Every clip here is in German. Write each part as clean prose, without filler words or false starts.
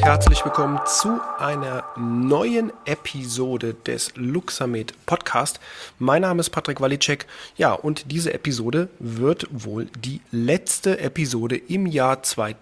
herzlich willkommen zu einer neuen Episode des Luxamed Podcast. Mein Name ist Patrick Walicek. Ja, und diese Episode wird wohl die letzte Episode im Jahr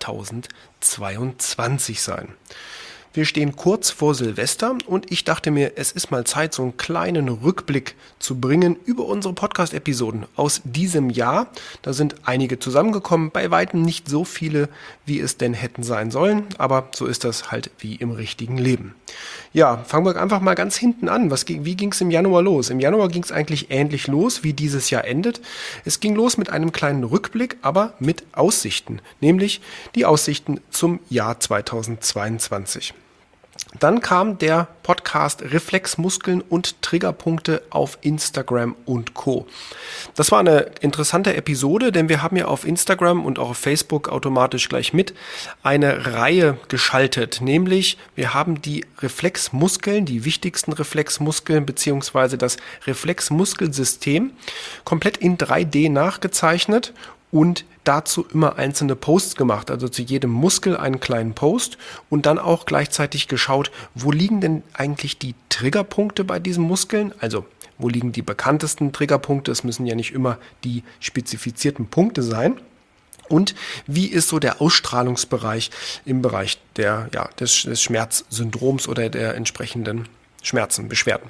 2022 sein. Wir stehen kurz vor Silvester und ich dachte mir, es ist mal Zeit, so einen kleinen Rückblick zu bringen über unsere Podcast-Episoden aus diesem Jahr. Da sind einige zusammengekommen, bei weitem nicht so viele, wie es denn hätten sein sollen, aber so ist das halt wie im richtigen Leben. Ja, fangen wir einfach mal ganz hinten an. Wie ging es im Januar los? Im Januar ging es eigentlich ähnlich los, wie dieses Jahr endet. Es ging los mit einem kleinen Rückblick, aber mit Aussichten, nämlich die Aussichten zum Jahr 2022. Dann kam der Podcast Reflexmuskeln und Triggerpunkte auf Instagram und Co. Das war eine interessante Episode, denn wir haben ja auf Instagram und auch auf Facebook automatisch gleich mit eine Reihe geschaltet. Nämlich wir haben die Reflexmuskeln, die wichtigsten Reflexmuskeln beziehungsweise das Reflexmuskelsystem komplett in 3D nachgezeichnet und dazu immer einzelne Posts gemacht, also zu jedem Muskel einen kleinen Post und dann auch gleichzeitig geschaut, wo liegen denn eigentlich die Triggerpunkte bei diesen Muskeln, also wo liegen die bekanntesten Triggerpunkte, es müssen ja nicht immer die spezifizierten Punkte sein. Und wie ist so der Ausstrahlungsbereich im Bereich des Schmerzsyndroms oder der entsprechenden Schmerzen, Beschwerden.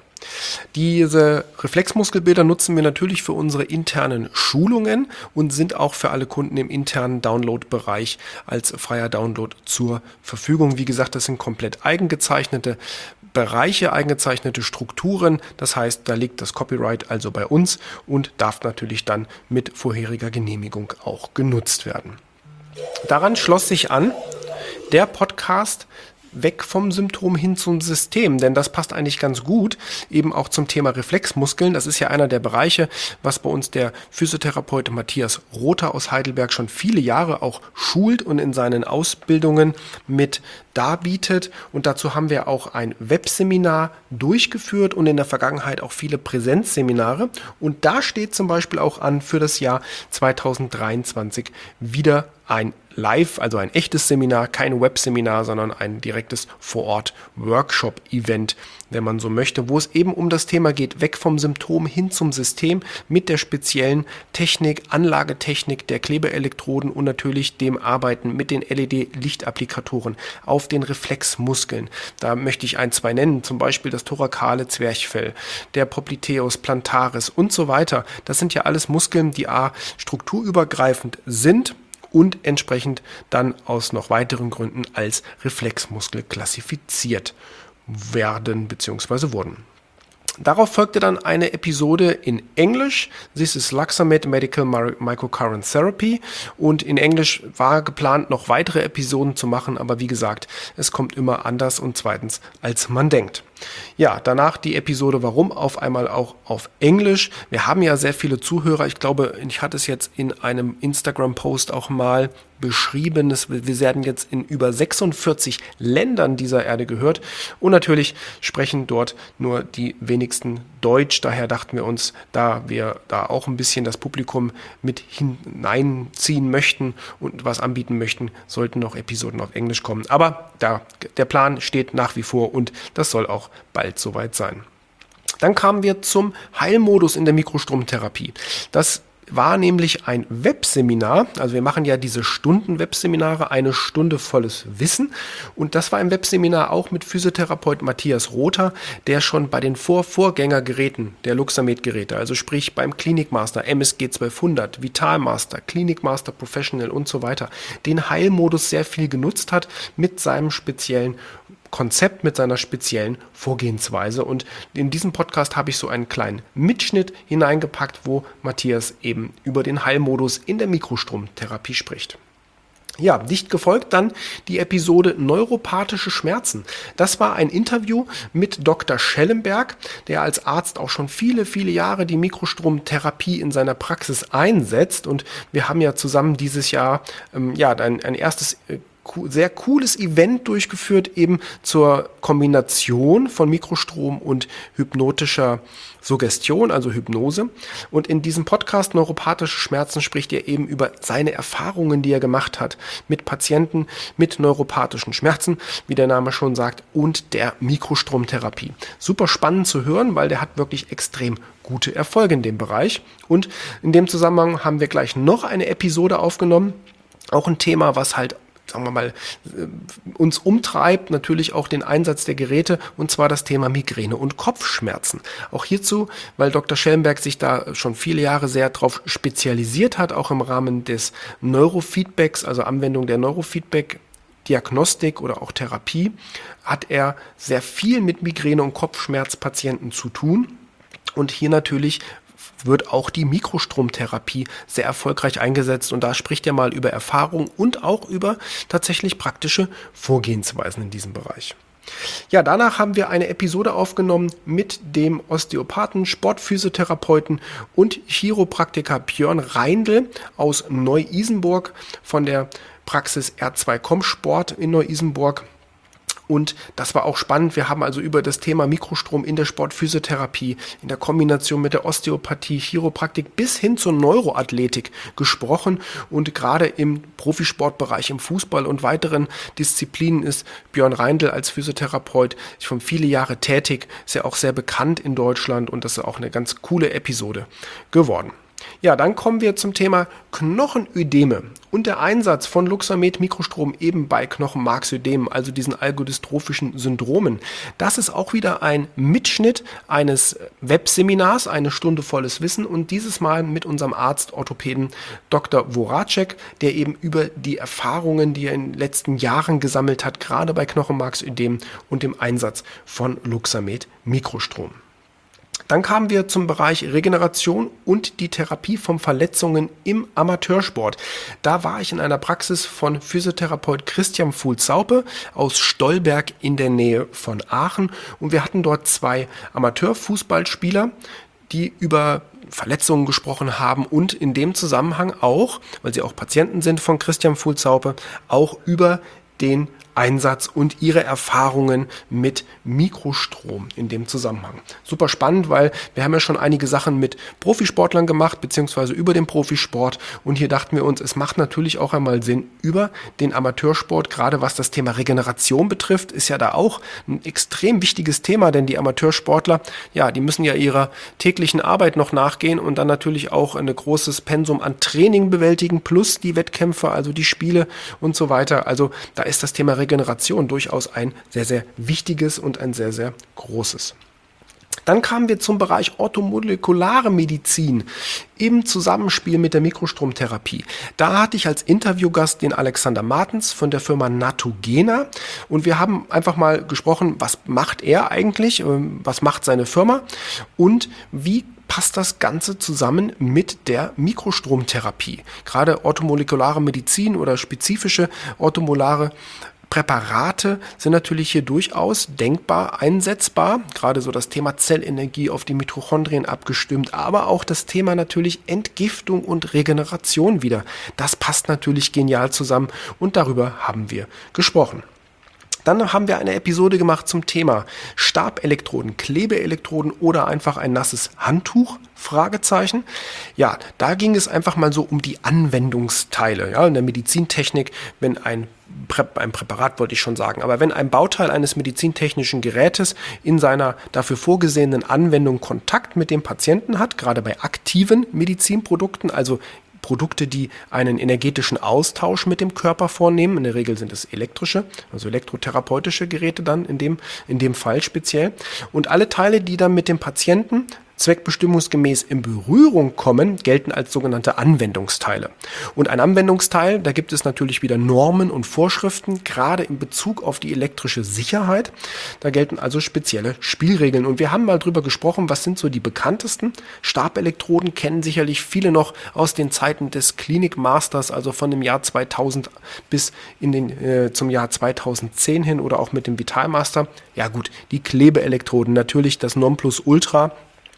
Diese Reflexmuskelbilder nutzen wir natürlich für unsere internen Schulungen und sind auch für alle Kunden im internen Download-Bereich als freier Download zur Verfügung. Wie gesagt, das sind komplett eigengezeichnete Bereiche, eigengezeichnete Strukturen. Das heißt, da liegt das Copyright also bei uns und darf natürlich dann mit vorheriger Genehmigung auch genutzt werden. Daran schloss sich an der Podcast Weg vom Symptom hin zum System, denn das passt eigentlich ganz gut eben auch zum Thema Reflexmuskeln. Das ist ja einer der Bereiche, was bei uns der Physiotherapeut Matthias Rother aus Heidelberg schon viele Jahre auch schult und in seinen Ausbildungen mit darbietet. Und dazu haben wir auch ein Webseminar durchgeführt und in der Vergangenheit auch viele Präsenzseminare. Und da steht zum Beispiel auch an für das Jahr 2023 wieder ein Live, also ein echtes Seminar, kein Webseminar, sondern ein direktes Vor-Ort-Workshop-Event, wenn man so möchte, wo es eben um das Thema geht, weg vom Symptom hin zum System mit der speziellen Technik, Anlagetechnik der Klebeelektroden und natürlich dem Arbeiten mit den LED-Lichtapplikatoren auf den Reflexmuskeln. Da möchte ich ein, zwei nennen, zum Beispiel das thorakale Zwerchfell, der Popliteus plantaris und so weiter. Das sind ja alles Muskeln, die strukturübergreifend sind und entsprechend dann aus noch weiteren Gründen als Reflexmuskel klassifiziert werden bzw. wurden. Darauf folgte dann eine Episode in Englisch. This is Luxamed Medical Microcurrent Therapy. Und in Englisch war geplant, noch weitere Episoden zu machen. Aber wie gesagt, es kommt immer anders und zweitens, als man denkt. Ja, danach die Episode Warum auf einmal auch auf Englisch. Wir haben ja sehr viele Zuhörer. Ich glaube, ich hatte es jetzt in einem Instagram-Post auch mal beschrieben. Wir werden jetzt in über 46 Ländern dieser Erde gehört. Und natürlich sprechen dort nur die wenigsten Deutsch. Daher dachten wir uns, da wir da auch ein bisschen das Publikum mit hineinziehen möchten und was anbieten möchten, sollten noch Episoden auf Englisch kommen. Aber der Plan steht nach wie vor und das soll auch bald soweit sein. Dann kamen wir zum Heilmodus in der Mikrostromtherapie. Das war nämlich ein Webseminar, also wir machen ja diese Stunden-Webseminare, 1 Stunde volles Wissen und das war ein Webseminar auch mit Physiotherapeut Matthias Rother, der schon bei den Vorgängergeräten der Luxamed-Geräte, also sprich beim Clinicmaster, MSG 1200, Vitalmaster, Clinicmaster Professional und so weiter, den Heilmodus sehr viel genutzt hat mit seinem speziellen Konzept, mit seiner speziellen Vorgehensweise. Und in diesem Podcast habe ich so einen kleinen Mitschnitt hineingepackt, wo Matthias eben über den Heilmodus in der Mikrostromtherapie spricht. Ja, dicht gefolgt dann die Episode Neuropathische Schmerzen. Das war ein Interview mit Dr. Schellenberg, der als Arzt auch schon viele, viele Jahre die Mikrostromtherapie in seiner Praxis einsetzt. Und wir haben ja zusammen dieses Jahr ein erstes sehr cooles Event durchgeführt, eben zur Kombination von Mikrostrom und hypnotischer Suggestion, also Hypnose. Und in diesem Podcast Neuropathische Schmerzen spricht er eben über seine Erfahrungen, die er gemacht hat mit Patienten mit neuropathischen Schmerzen, wie der Name schon sagt, und der Mikrostromtherapie. Super spannend zu hören, weil der hat wirklich extrem gute Erfolge in dem Bereich. Und in dem Zusammenhang haben wir gleich noch eine Episode aufgenommen. Auch ein Thema, was halt, sagen wir mal, uns umtreibt, natürlich auch den Einsatz der Geräte, und zwar das Thema Migräne und Kopfschmerzen. Auch hierzu, weil Dr. Schellenberg sich da schon viele Jahre sehr darauf spezialisiert hat, auch im Rahmen des Neurofeedbacks, also Anwendung der Neurofeedback, Diagnostik oder auch Therapie, hat er sehr viel mit Migräne- und Kopfschmerzpatienten zu tun. Und hier natürlich wird auch die Mikrostromtherapie sehr erfolgreich eingesetzt. Und da spricht er mal über Erfahrung und auch über tatsächlich praktische Vorgehensweisen in diesem Bereich. Ja, danach haben wir eine Episode aufgenommen mit dem Osteopathen, Sportphysiotherapeuten und Chiropraktiker Björn Reindl aus Neu-Isenburg von der Praxis R2 Comsport in Neu-Isenburg. Und das war auch spannend. Wir haben also über das Thema Mikrostrom in der Sportphysiotherapie, in der Kombination mit der Osteopathie, Chiropraktik bis hin zur Neuroathletik gesprochen. Und gerade im Profisportbereich, im Fußball und weiteren Disziplinen ist Björn Reindl als Physiotherapeut schon viele Jahre tätig, ist ja auch sehr bekannt in Deutschland, und das ist auch eine ganz coole Episode geworden. Ja, dann kommen wir zum Thema Knochenödeme und der Einsatz von Luxamed Mikrostrom eben bei Knochenmarksödemen, also diesen algodystrophischen Syndromen. Das ist auch wieder ein Mitschnitt eines Webseminars, eine Stunde volles Wissen, und dieses Mal mit unserem Arzt, Orthopäden Dr. Voracek, der eben über die Erfahrungen, die er in den letzten Jahren gesammelt hat, gerade bei Knochenmarksödemen und dem Einsatz von Luxamed Mikrostrom. Dann kamen wir zum Bereich Regeneration und die Therapie von Verletzungen im Amateursport. Da war ich in einer Praxis von Physiotherapeut Christian Fuhl-Zaupe aus Stolberg in der Nähe von Aachen. Und wir hatten dort 2 Amateurfußballspieler, die über Verletzungen gesprochen haben und in dem Zusammenhang auch, weil sie auch Patienten sind von Christian Fuhl-Zaupe, auch über den Einsatz und ihre Erfahrungen mit Mikrostrom in dem Zusammenhang. Super spannend, weil wir haben ja schon einige Sachen mit Profisportlern gemacht, beziehungsweise über den Profisport, und hier dachten wir uns, es macht natürlich auch einmal Sinn, über den Amateursport, gerade was das Thema Regeneration betrifft, ist ja da auch ein extrem wichtiges Thema, denn die Amateursportler, ja, die müssen ja ihrer täglichen Arbeit noch nachgehen und dann natürlich auch ein großes Pensum an Training bewältigen, plus die Wettkämpfe, also die Spiele und so weiter. Also da ist das Thema Regeneration durchaus ein sehr, sehr wichtiges und ein sehr, sehr großes. Dann kamen wir zum Bereich orthomolekulare Medizin im Zusammenspiel mit der Mikrostromtherapie. Da hatte ich als Interviewgast den Alexander Martens von der Firma Natogena, und wir haben einfach mal gesprochen, was macht er eigentlich, was macht seine Firma und wie passt das Ganze zusammen mit der Mikrostromtherapie. Gerade orthomolekulare Medizin oder spezifische orthomolare Präparate sind natürlich hier durchaus denkbar einsetzbar, gerade so das Thema Zellenergie auf die Mitochondrien abgestimmt, aber auch das Thema natürlich Entgiftung und Regeneration wieder. Das passt natürlich genial zusammen, und darüber haben wir gesprochen. Dann haben wir eine Episode gemacht zum Thema Stabelektroden, Klebeelektroden oder einfach ein nasses Handtuch? Fragezeichen. Ja, da ging es einfach mal so um die Anwendungsteile. Ja, in der Medizintechnik, wenn ein Präparat wollte ich schon sagen, aber wenn ein Bauteil eines medizintechnischen Gerätes in seiner dafür vorgesehenen Anwendung Kontakt mit dem Patienten hat, gerade bei aktiven Medizinprodukten, also Produkte, die einen energetischen Austausch mit dem Körper vornehmen. In der Regel sind es elektrische, also elektrotherapeutische Geräte dann in dem Fall speziell. Und alle Teile, die dann mit dem Patienten zweckbestimmungsgemäß in Berührung kommen, gelten als sogenannte Anwendungsteile. Und ein Anwendungsteil, da gibt es natürlich wieder Normen und Vorschriften, gerade in Bezug auf die elektrische Sicherheit. Da gelten also spezielle Spielregeln. Und wir haben mal drüber gesprochen, was sind so die bekanntesten. Stabelektroden kennen sicherlich viele noch aus den Zeiten des Clinic Masters, also von dem Jahr 2000 bis zum Jahr 2010 hin, oder auch mit dem Vitalmaster. Ja gut, die Klebeelektroden, natürlich das Nonplusultra.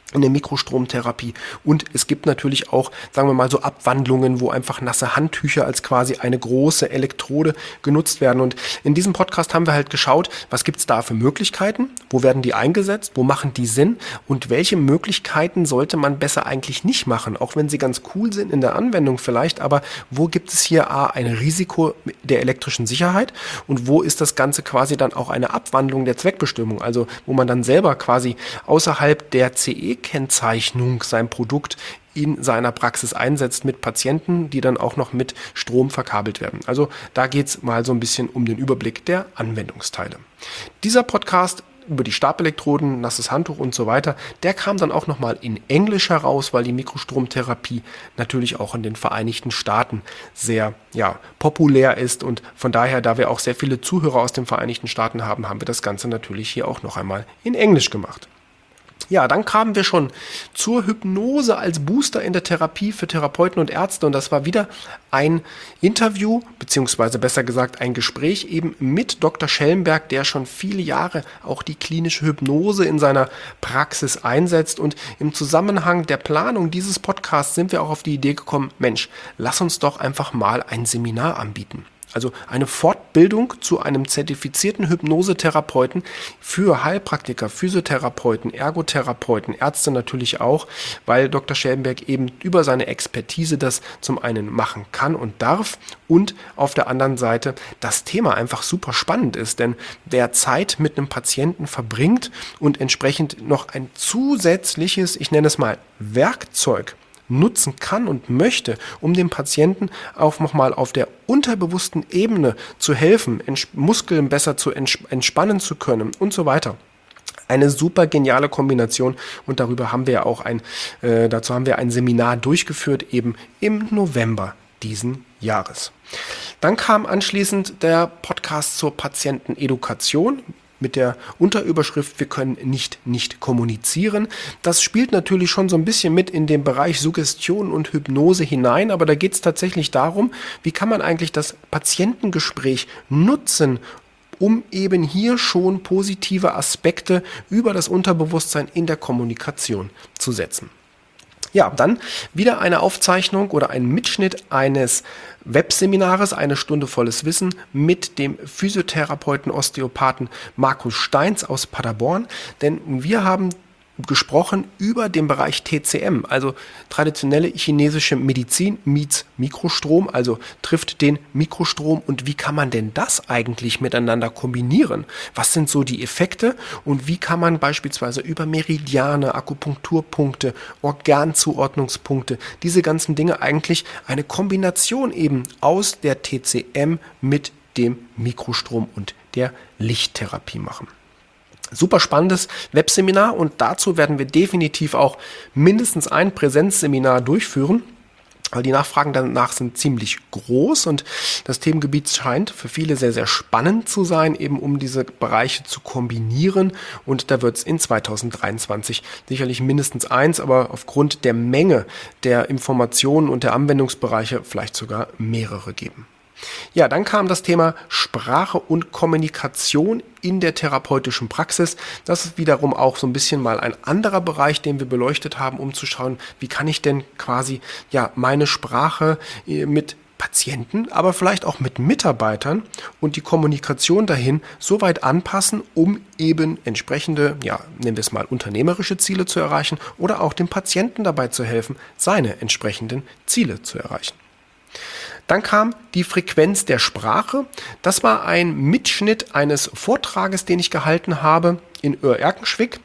in der Mikrostromtherapie. Und es gibt natürlich auch, sagen wir mal, so Abwandlungen, wo einfach nasse Handtücher als quasi eine große Elektrode genutzt werden. Und in diesem Podcast haben wir halt geschaut, was gibt's da für Möglichkeiten, wo werden die eingesetzt, wo machen die Sinn und welche Möglichkeiten sollte man besser eigentlich nicht machen, auch wenn sie ganz cool sind in der Anwendung vielleicht, aber wo gibt es hier ein Risiko der elektrischen Sicherheit und wo ist das Ganze quasi dann auch eine Abwandlung der Zweckbestimmung, also wo man dann selber quasi außerhalb der CE-Kennzeichnung sein Produkt in seiner Praxis einsetzt mit Patienten, die dann auch noch mit Strom verkabelt werden. Also da geht es mal so ein bisschen um den Überblick der Anwendungsteile. Dieser Podcast über die Stabelektroden, nasses Handtuch und so weiter, der kam dann auch nochmal in Englisch heraus, weil die Mikrostromtherapie natürlich auch in den Vereinigten Staaten sehr populär ist und von daher, da wir auch sehr viele Zuhörer aus den Vereinigten Staaten haben, haben wir das Ganze natürlich hier auch noch einmal in Englisch gemacht. Ja, dann kamen wir schon zur Hypnose als Booster in der Therapie für Therapeuten und Ärzte und das war wieder ein Interview, beziehungsweise besser gesagt ein Gespräch eben mit Dr. Schellenberg, der schon viele Jahre auch die klinische Hypnose in seiner Praxis einsetzt und im Zusammenhang der Planung dieses Podcasts sind wir auch auf die Idee gekommen, Mensch, lass uns doch einfach mal ein Seminar anbieten. Also eine Fortbildung zu einem zertifizierten Hypnosetherapeuten für Heilpraktiker, Physiotherapeuten, Ergotherapeuten, Ärzte natürlich auch, weil Dr. Schellenberg eben über seine Expertise das zum einen machen kann und darf und auf der anderen Seite das Thema einfach super spannend ist, denn wer Zeit mit einem Patienten verbringt und entsprechend noch ein zusätzliches, ich nenne es mal Werkzeug nutzen kann und möchte, um dem Patienten auch nochmal auf der unterbewussten Ebene zu helfen, Muskeln besser zu entspannen zu können und so weiter. Eine super geniale Kombination und darüber haben wir auch dazu haben wir ein Seminar durchgeführt, eben im November diesen Jahres. Dann kam anschließend der Podcast zur Patientenedukation mit der Unterüberschrift "Wir können nicht kommunizieren". Das spielt natürlich schon so ein bisschen mit in den Bereich Suggestion und Hypnose hinein, aber da geht es tatsächlich darum, wie kann man eigentlich das Patientengespräch nutzen, um eben hier schon positive Aspekte über das Unterbewusstsein in der Kommunikation zu setzen. Ja, dann wieder eine Aufzeichnung oder ein Mitschnitt eines Webseminares, 1 Stunde volles Wissen mit dem Physiotherapeuten, Osteopathen Markus Steins aus Paderborn, denn wir haben gesprochen über den Bereich TCM, also traditionelle chinesische Medizin meets Mikrostrom, also trifft den Mikrostrom und wie kann man denn das eigentlich miteinander kombinieren? Was sind so die Effekte und wie kann man beispielsweise über Meridiane, Akupunkturpunkte, Organzuordnungspunkte, diese ganzen Dinge eigentlich eine Kombination eben aus der TCM mit dem Mikrostrom und der Lichttherapie machen. Super spannendes Webseminar und dazu werden wir definitiv auch mindestens ein Präsenzseminar durchführen, weil die Nachfragen danach sind ziemlich groß und das Themengebiet scheint für viele sehr, sehr spannend zu sein, eben um diese Bereiche zu kombinieren und da wird es in 2023 sicherlich mindestens eins, aber aufgrund der Menge der Informationen und der Anwendungsbereiche vielleicht sogar mehrere geben. Ja, dann kam das Thema Sprache und Kommunikation in der therapeutischen Praxis. Das ist wiederum auch so ein bisschen mal ein anderer Bereich, den wir beleuchtet haben, um zu schauen, wie kann ich denn quasi meine Sprache mit Patienten, aber vielleicht auch mit Mitarbeitern und die Kommunikation dahin so weit anpassen, um eben entsprechende, nennen wir es mal, unternehmerische Ziele zu erreichen oder auch dem Patienten dabei zu helfen, seine entsprechenden Ziele zu erreichen. Dann kam die Frequenz der Sprache. Das war ein Mitschnitt eines Vortrages, den ich gehalten habe in Erkenschwick.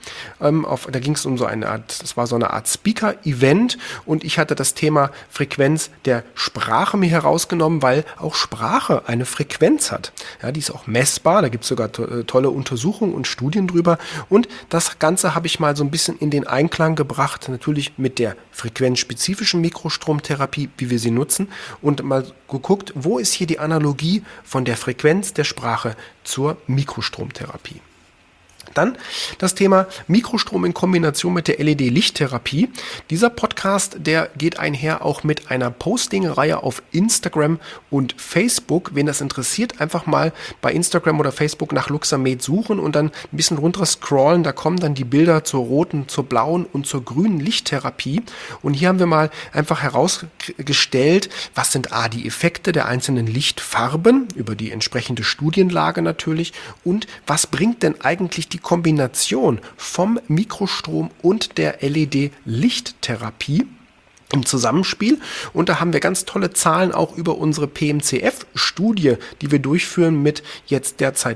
Da ging es um das war so eine Art Speaker-Event und ich hatte das Thema Frequenz der Sprache mir herausgenommen, weil auch Sprache eine Frequenz hat. Ja, die ist auch messbar, da gibt es sogar tolle Untersuchungen und Studien drüber und das Ganze habe ich mal so ein bisschen in den Einklang gebracht, natürlich mit der frequenzspezifischen Mikrostromtherapie, wie wir sie nutzen und mal geguckt, wo ist hier die Analogie von der Frequenz der Sprache zur Mikrostromtherapie. Dann das Thema Mikrostrom in Kombination mit der LED-Lichttherapie. Dieser Podcast Podcast, der geht einher auch mit einer Posting-Reihe auf Instagram und Facebook. Wen das interessiert, einfach mal bei Instagram oder Facebook nach Luxamed suchen und dann ein bisschen runter scrollen. Da kommen dann die Bilder zur roten, zur blauen und zur grünen Lichttherapie. Und hier haben wir mal einfach herausgestellt, was sind die Effekte der einzelnen Lichtfarben über die entsprechende Studienlage natürlich und was bringt denn eigentlich die Kombination vom Mikrostrom und der LED-Lichttherapie im Zusammenspiel. Und da haben wir ganz tolle Zahlen auch über unsere PMCF-Studie, die wir durchführen mit jetzt derzeit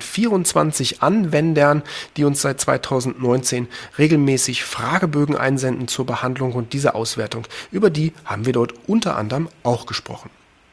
24 Anwendern, die uns seit 2019 regelmäßig Fragebögen einsenden zur Behandlung und dieser Auswertung. Über die haben wir dort unter anderem auch gesprochen.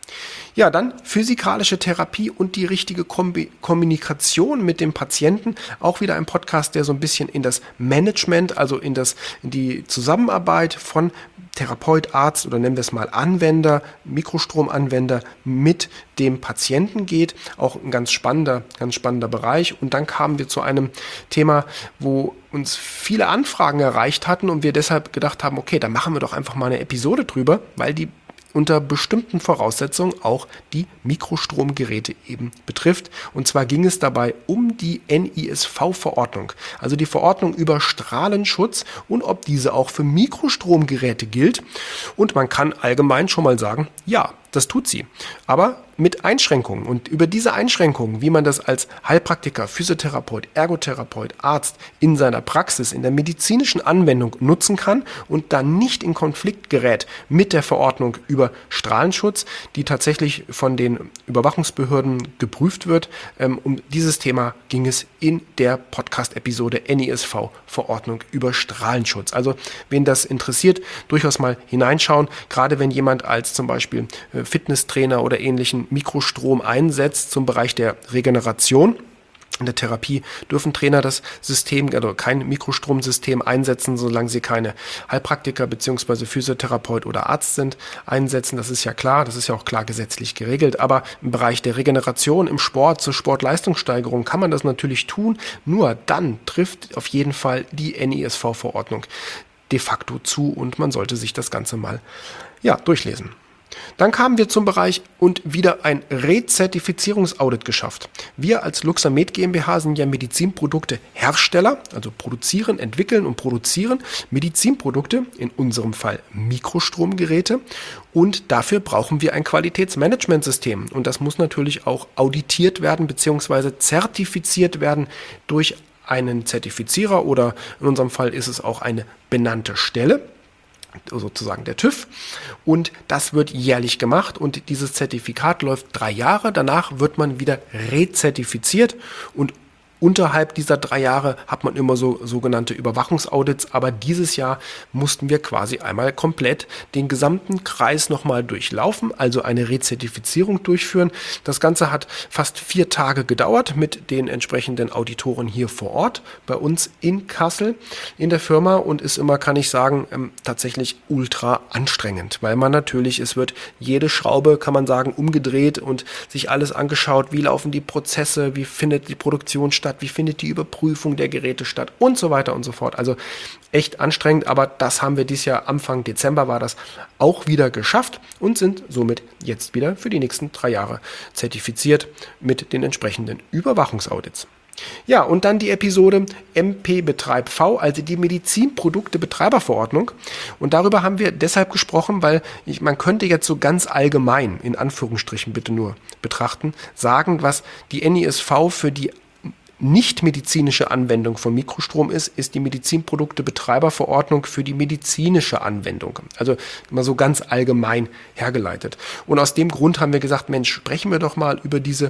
Ja, dann physikalische Therapie und die richtige Kommunikation mit dem Patienten. Auch wieder ein Podcast, der so ein bisschen in das Management, also in die Zusammenarbeit von Therapeut, Arzt oder nennen wir es mal Anwender, Mikrostromanwender mit dem Patienten geht. Auch ein ganz spannender Bereich. Und dann kamen wir zu einem Thema, wo uns viele Anfragen erreicht hatten und wir deshalb gedacht haben, okay, da machen wir doch einfach mal eine Episode drüber, weil die unter bestimmten Voraussetzungen auch die Mikrostromgeräte eben betrifft. Und zwar ging es dabei um die NISV-Verordnung, also die Verordnung über Strahlenschutz und ob diese auch für Mikrostromgeräte gilt. Und man kann allgemein schon mal sagen, ja, das tut sie, aber mit Einschränkungen. Und über diese Einschränkungen, wie man das als Heilpraktiker, Physiotherapeut, Ergotherapeut, Arzt in seiner Praxis, in der medizinischen Anwendung nutzen kann und dann nicht in Konflikt gerät mit der Verordnung über Strahlenschutz, die tatsächlich von den Überwachungsbehörden geprüft wird. Um dieses Thema ging es in der Podcast-Episode NISV, Verordnung über Strahlenschutz. Also wen das interessiert, durchaus mal hineinschauen, gerade wenn jemand als zum Beispiel Fitnesstrainer oder ähnlichen Mikrostrom einsetzt zum Bereich der Regeneration. In der Therapie dürfen Trainer das System, also kein Mikrostromsystem einsetzen, solange sie keine Heilpraktiker bzw. Physiotherapeut oder Arzt sind, einsetzen. Das ist ja klar, das ist ja auch klar gesetzlich geregelt. Aber im Bereich der Regeneration im Sport, zur Sportleistungssteigerung kann man das natürlich tun. Nur dann trifft auf jeden Fall die NISV-Verordnung de facto zu und man sollte sich das Ganze mal durchlesen. Dann kamen wir zum Bereich und wieder ein Rezertifizierungsaudit geschafft. Wir als Luxamed GmbH sind ja Medizinproduktehersteller, also produzieren, entwickeln und produzieren Medizinprodukte, in unserem Fall Mikrostromgeräte. Und dafür brauchen wir ein Qualitätsmanagementsystem. Und das muss natürlich auch auditiert werden bzw. zertifiziert werden durch einen Zertifizierer oder in unserem Fall ist es auch eine benannte Stelle, sozusagen der TÜV, und das wird jährlich gemacht und dieses Zertifikat läuft 3 Jahre, danach wird man wieder rezertifiziert und unterhalb dieser 3 Jahre hat man immer so sogenannte Überwachungsaudits, aber dieses Jahr mussten wir quasi einmal komplett den gesamten Kreis nochmal durchlaufen, also eine Rezertifizierung durchführen. Das Ganze hat fast 4 Tage gedauert mit den entsprechenden Auditoren hier vor Ort bei uns in Kassel in der Firma und ist immer, kann ich sagen, tatsächlich ultra anstrengend, weil man natürlich, es wird jede Schraube, kann man sagen, umgedreht und sich alles angeschaut, wie laufen die Prozesse, wie findet die Produktion statt, wie findet die Überprüfung der Geräte statt und so weiter und so fort. Also echt anstrengend, aber das haben wir dieses Jahr, Anfang Dezember war das auch wieder geschafft und sind somit jetzt wieder für die nächsten 3 Jahre zertifiziert mit den entsprechenden Überwachungsaudits. Ja, und dann die Episode MP Betreib V, also die Medizinprodukte-Betreiberverordnung. Und darüber haben wir deshalb gesprochen, weil man könnte jetzt so ganz allgemein, in Anführungsstrichen bitte nur betrachten, sagen, was die NISV für die nicht-medizinische Anwendung von Mikrostrom ist die Medizinprodukte-Betreiberverordnung für die medizinische Anwendung. Also immer so ganz allgemein hergeleitet. Und aus dem Grund haben wir gesagt, Mensch, sprechen wir doch mal über diese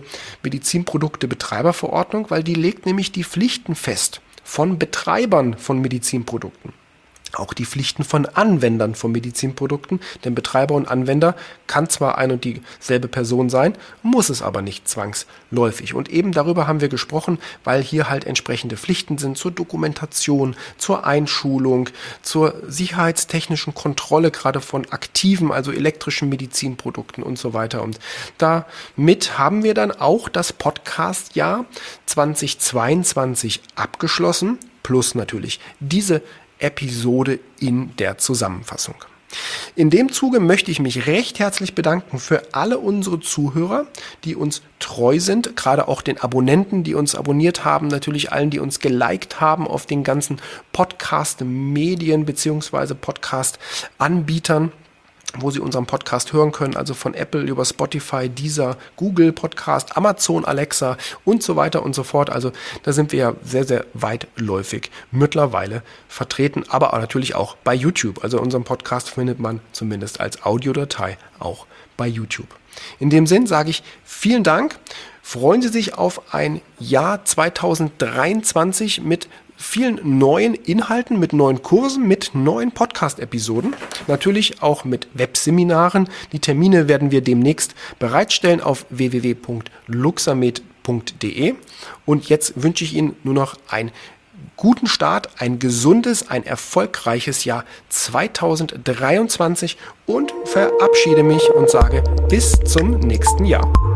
Medizinprodukte-Betreiberverordnung, weil die legt nämlich die Pflichten fest von Betreibern von Medizinprodukten. Auch die Pflichten von Anwendern von Medizinprodukten, denn Betreiber und Anwender kann zwar ein und dieselbe Person sein, muss es aber nicht zwangsläufig. Und eben darüber haben wir gesprochen, weil hier halt entsprechende Pflichten sind zur Dokumentation, zur Einschulung, zur sicherheitstechnischen Kontrolle, gerade von aktiven, also elektrischen Medizinprodukten und so weiter. Und damit haben wir dann auch das Podcast-Jahr 2022 abgeschlossen, plus natürlich diese Episode in der Zusammenfassung. In dem Zuge möchte ich mich recht herzlich bedanken für alle unsere Zuhörer, die uns treu sind, gerade auch den Abonnenten, die uns abonniert haben, natürlich allen, die uns geliked haben auf den ganzen Podcast-Medien bzw. Podcast-Anbietern, wo Sie unseren Podcast hören können, also von Apple über Spotify, Deezer, Google Podcast, Amazon, Alexa und so weiter und so fort. Also da sind wir ja sehr, sehr weitläufig mittlerweile vertreten, aber natürlich auch bei YouTube. Also unseren Podcast findet man zumindest als Audiodatei auch bei YouTube. In dem Sinn sage ich vielen Dank. Freuen Sie sich auf ein Jahr 2023 mit vielen neuen Inhalten, mit neuen Kursen, mit neuen Podcast-Episoden, natürlich auch mit Webseminaren. Die Termine werden wir demnächst bereitstellen auf www.luxamed.de. Und jetzt wünsche ich Ihnen nur noch einen guten Start, ein gesundes, ein erfolgreiches Jahr 2023 und verabschiede mich und sage bis zum nächsten Jahr.